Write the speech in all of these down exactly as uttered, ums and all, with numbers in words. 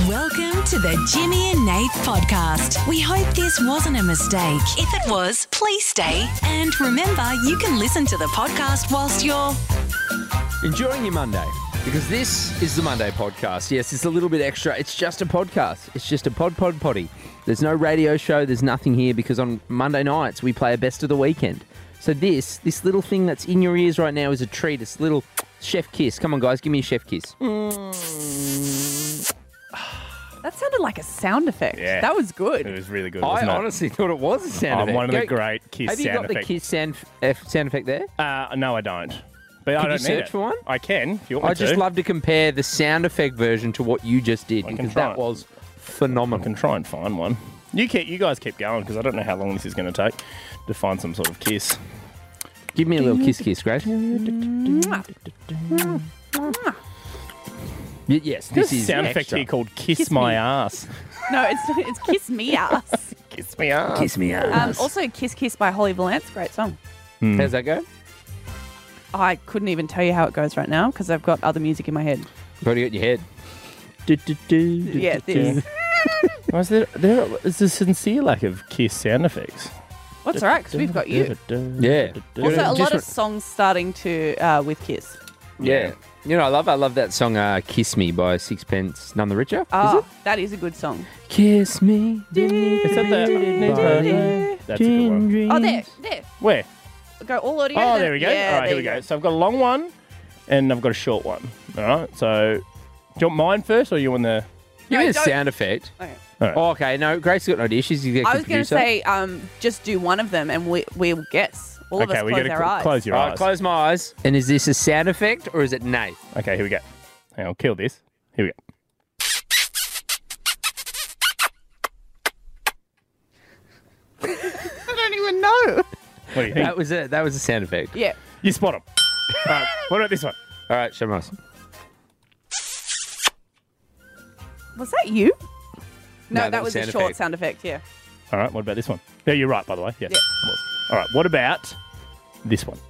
Welcome to the Jimmy and Nate podcast. We hope this wasn't a mistake. If it was, please stay. And remember, you can listen to the podcast whilst you're enjoying your Monday, because this is the Monday podcast. Yes, it's a little bit extra. It's just a podcast. It's just a pod, pod, potty. There's no radio show. There's nothing here because on Monday nights we play a best of the weekend. So this, this little thing that's in your ears right now is a treat. It's a little chef kiss. Come on, guys, give me a chef kiss. That sounded like a sound effect. Yeah. That was good. It was really good. I Wasn't it? honestly thought it was a sound Oh, effect. one of the Go- great kiss Have you sound got effects. the kiss sound, f- sound effect there? Uh, no, I don't. But I Could don't you need search it. for one? I can if you want me I just to. love to compare the sound effect version to what you just did, I can because try. that was I phenomenal. can try and find one. You keep, you guys keep going because I don't know how long this is going to take to find some sort of kiss. Give me a little kiss kiss, Grace. Y- Yes, this This is sound effect extra. here called "Kiss, Kiss My me. Ass." No, it's it's Kiss Me Ass. Kiss me ass. Kiss me Um, ass. also, Kiss Kiss by Holly Valance. Great song. How's that go? I couldn't even tell you how it goes right now because I've got other music in my head. Already got your head. Yeah, this. Why is there, there is a sincere lack of kiss sound effects. What's all right? Because we've got you. Yeah. Also, a Just lot wa- of songs starting to uh, with Kiss. Yeah. You know, I love I love that song uh, Kiss Me by Sixpence None the Richer. Oh, that is a good song. Kiss me. Is that the? That's a good one. Oh, there, there. Where? Go all audio. Oh, then- there we go. Yeah, All right, there here we you go. So I've got a long one, and I've got a short one. All right. So, do you want mine first, or you want the? Give No, me a don't- sound effect. Okay. All right. Oh, okay. No, Grace got no idea. She's the I was going to producer. say, um, just do one of them and we we'll guess. All of Okay, us we close gotta our cl- eyes. close your All right, eyes. close my eyes. And is this a sound effect or is it Nate? Okay, here we go. Hang on, kill this. Here we go. I don't even know. What do you think? That was a that was a sound effect. Yeah. You spot him. All right. What about this one? All right, show me eyes. Was that you? No, No, that, that was was a sound short effect. sound effect, yeah. All right. What about this one? Yeah, you're right. By the way. Yes. Yeah. it was. All right. What about this one?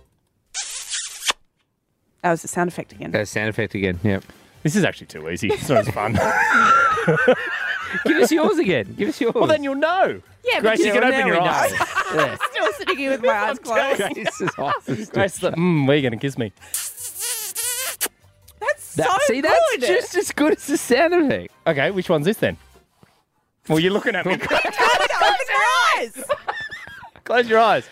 That was the sound effect again. That's sound effect again. Yep. This is actually too easy. It's not as fun. Give us yours again. Give us yours. well, then you'll know. Yeah, Grace, but you can well, open now your we know. eyes. Yeah. still sitting here with my eyes closed. Grace's eyes is Grace, the, mm, where are you going to kiss me? That's That, so see, good. that's just as good as the sound effect. Okay, which one's this then? Well, you're looking at me. Close your eyes. Close your eyes.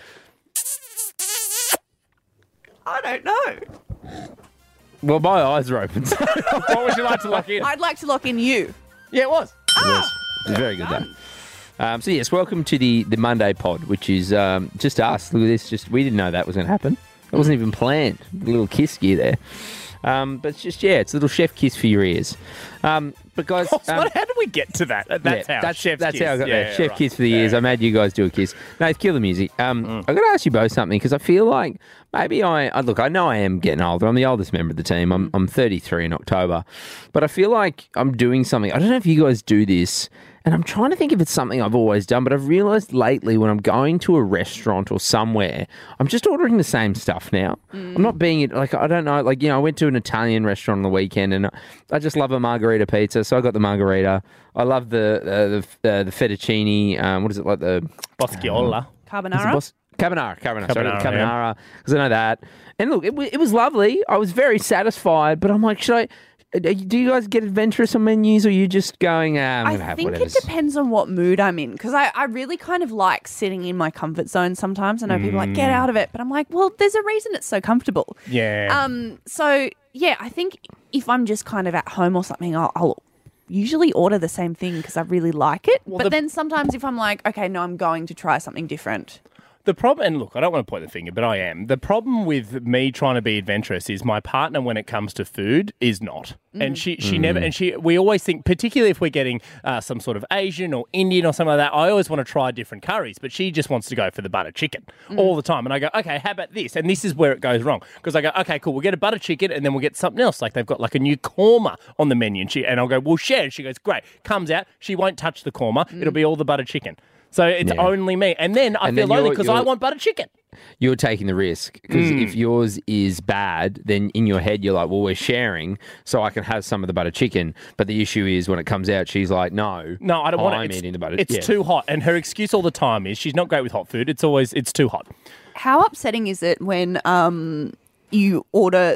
I don't know. Well, my eyes are open. So What would you like to lock in? I'd like to lock in you. Yeah, it was. it's very good though. Um, so yes, welcome to the, the Monday pod, which is um, just us. Look at this. Just we didn't know that was going to happen. It wasn't even planned. A little kiss gear there. Um, but it's just, yeah, it's a little chef kiss for your ears. Um, but guys, um, What, how did we get to that? That's yeah, how. That's, Chef's that's kiss. how I got yeah, there. yeah, Chef right. kiss for the Yeah, ears. yeah. I made you guys do a kiss. Nate, kill the music. Um, Mm. I've got to ask you both something because I feel like maybe I, I look. I know I am getting older. I'm the oldest member of the team. I'm I'm thirty-three in October, but I feel like I'm doing something. I don't know if you guys do this. And I'm trying to think if it's something I've always done, but I've realised lately when I'm going to a restaurant or somewhere, I'm just ordering the same stuff now. I'm not being, like, I don't know, like, you know, I went to an Italian restaurant on the weekend and I just love a margarita pizza, so I got the margarita. I love the uh, the, uh, the fettuccine, um, what is it, like the... Bosciola. Carbonara. Bos- Carbonara, carbonara, sorry, Carbonara, carbonara, because I know that. And look, it, w- it was lovely. I was very satisfied, but I'm like, should I... uh, Do you guys get adventurous on menus, or are you just going, ah, I'm going to I have think whatever? it depends on what mood I'm in because I, I really kind of like sitting in my comfort zone sometimes. I know people are like, get out of it. But I'm like, well, there's a reason it's so comfortable. Yeah. Um. So, yeah, I think if I'm just kind of at home or something, I'll, I'll usually order the same thing because I really like it. but the- then sometimes if I'm like, okay, no, I'm going to try something different. The problem, and look, I don't want to point the finger, but I am. The problem with me trying to be adventurous is my partner, when it comes to food, is not. And she, she never, and she, we always think, particularly if we're getting uh, some sort of Asian or Indian or something like that, I always want to try different curries, but she just wants to go for the butter chicken all the time. And I go, okay, how about this? And this is where it goes wrong. Because I go, okay, cool, we'll get a butter chicken and then we'll get something else. Like they've got like a new korma on the menu. And, she, and I'll go, we'll share. And she goes, great. Comes out, she won't touch the korma. It'll be all the butter chicken. So it's Yeah. only me. And then I And feel then lonely you're- because I you're- want butter chicken. you're taking the risk because Mm. if yours is bad, then in your head you're like, well, we're sharing, so I can have some of the butter chicken. But the issue is when it comes out, she's like, no, No, I don't want it. I'm It's, eating the butter. it's yeah. too hot, and her excuse all the time is she's not great with hot food. It's always it's too hot. How upsetting is it when um you order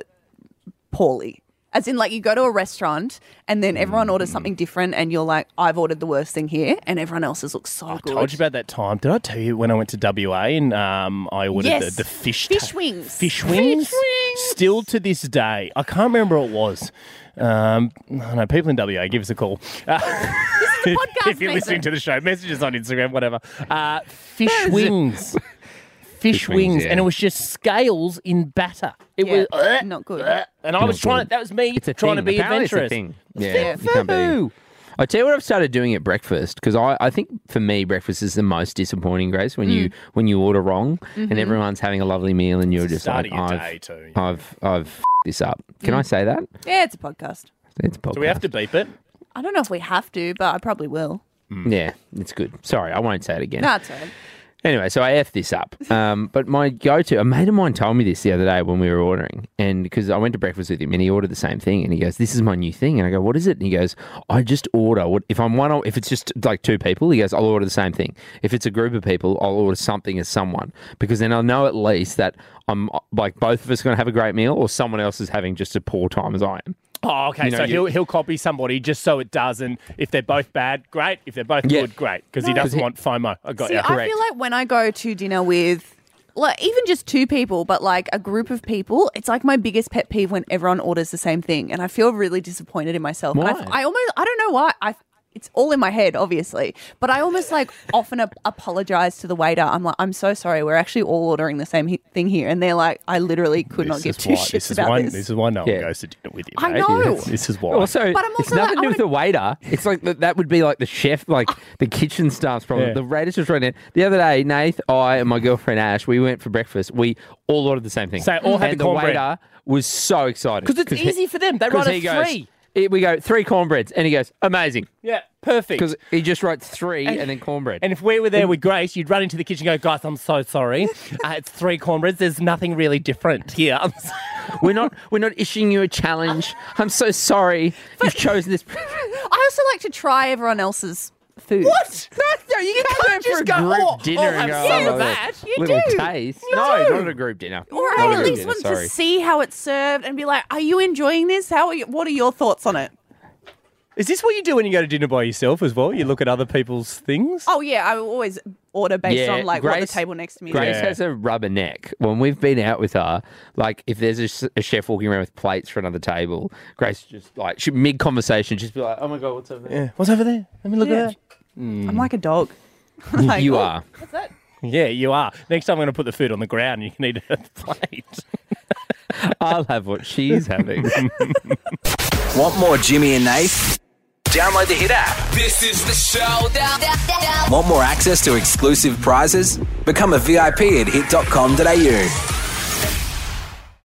poorly? As in, like, you go to a restaurant and then everyone orders something different and you're like, I've ordered the worst thing here and everyone else's looks so I good. told you about that time. Did I tell you when I went to W A and um, I ordered Yes. the, the fish Fish wings. Fish wings. Fish wings. Still to this day, I can't remember what it was. Um, I don't know, people in W A, give us a call. Uh, This is a podcast, if you're listening to the show, messages on Instagram, whatever. Uh, fish That is a- wings. Fish, Fish wings, wings, yeah. and it was just scales in batter. It Yeah, was uh, not good. uh, and I was Not trying. good. That was me It's a trying thing. to be Apparently adventurous. It's a thing. Yeah, Yeah. you can't be. Foo. I tell you what I've started doing at breakfast because I, I think for me breakfast is the most disappointing, Grace, when you when you order wrong and everyone's having a lovely meal and you're just Starting like, your I've, day too. I've I've f- this up. Can I say that? Yeah, it's a podcast. It's a podcast. Do we have to beep it? I don't know if we have to, but I probably will. Yeah, it's good. Sorry, I won't say it again. No, it's all right. Anyway, so I F this up. Um, but my go-to, a mate of mine told me this the other day when we were ordering. And because I went to breakfast with him and he ordered the same thing. And he goes, this is my new thing. And I go, what is it? And he goes, I just order. What if I'm one, if it's just like two people, he goes, I'll order the same thing. If it's a group of people, I'll order something as someone. Because then I'll know at least that I'm like both of us going to have a great meal or someone else is having just a poor time as I am. Oh, okay. You know, so you- he'll he'll copy somebody just so it doesn't. If they're both bad, great. If they're both Yeah. good, great. Because he No. doesn't want FOMO. I got See, you. I feel like when I go to dinner with, like, even just two people, but like a group of people, it's like my biggest pet peeve when everyone orders the same thing, and I feel really disappointed in myself. And Why? I, I almost, I don't know why. I, it's all in my head, obviously, but I almost like often ap- apologize to the waiter. I'm like, I'm so sorry. We're actually all ordering the same he- thing here, and they're like, I literally could not give is two why, shits this is about why, this. This is why no one Yeah. goes to dinner with you. I mate. know. This is why. Also, But I'm it's also nothing like, to do I with the waiter. It's like the, that would be like the chef, like the kitchen staff's problem. Yeah. The waiter's just right there. The other day, Nath, I, and my girlfriend Ash, we went for breakfast. We all ordered the same thing. So all had and the the cornbread. waiter was so excited Because it's he- easy for them. They 'cause run he a goes- three. it- we go three cornbreads, and he goes amazing Yeah, perfect. because he just writes three and, then cornbread. And if we were there with Grace, you'd run into the kitchen and go, guys, I'm so sorry. Uh, it's three cornbreads. There's nothing really different here. I'm so- we're not we're not issuing you a challenge. I'm so sorry you've chosen this. I also like to try everyone else's food. What? No, you can't go just for a go, group "Oh, dinner I'll and have go, some "Oh, of that." You little do. taste. You no, do. not at a group dinner. Or Not I a at group least dinner, want sorry. to see how it's served and be like, are you enjoying this? How are you, what are your thoughts on it? Is this what you do when you go to dinner by yourself as well? You look at other people's things? Oh yeah, I always order based Yeah, on like what the Grace- table next to me Grace is. Yeah. has a rubber neck. When we've been out with her, like if there's a, s- a chef walking around with plates for another table, Grace just like she mid conversation just be like, "Oh my god, what's over there?" Yeah. What's over there? Let me look Yeah. at that. I'm like a dog. Like, You "Oh, are. What's that? Yeah, you are. Next time I'm going to put the food on the ground and you can eat it at the plate. I'll have what she's having. Want more Jimmy and Nath? Download the Hit app. This is the showdown. Want more access to exclusive prizes? Become a V I P at hit dot com dot a u.